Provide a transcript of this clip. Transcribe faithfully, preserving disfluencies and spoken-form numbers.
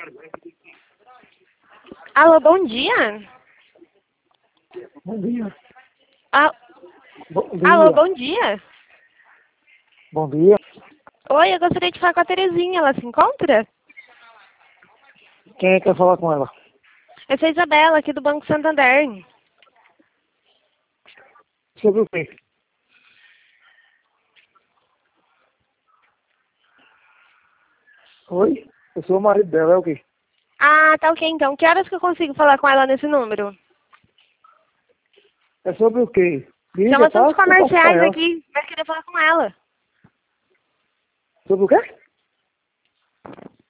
Alô, bom dia. Bom dia. Ah, Bom dia. alô, bom dia. Bom dia. Oi, eu gostaria de falar com a Terezinha. Ela se encontra? Quem é que quer falar com ela? Eu sou a Isabela, aqui do Banco Santander. Sobre o quê? Oi? Eu sou o marido dela, é o quê? Ah, tá ok então. Que horas que eu consigo falar com ela nesse número? É sobre o quê? São Diga, assuntos passa, eu passo pra comerciais ela. aqui, mas queria falar com ela. Sobre o quê?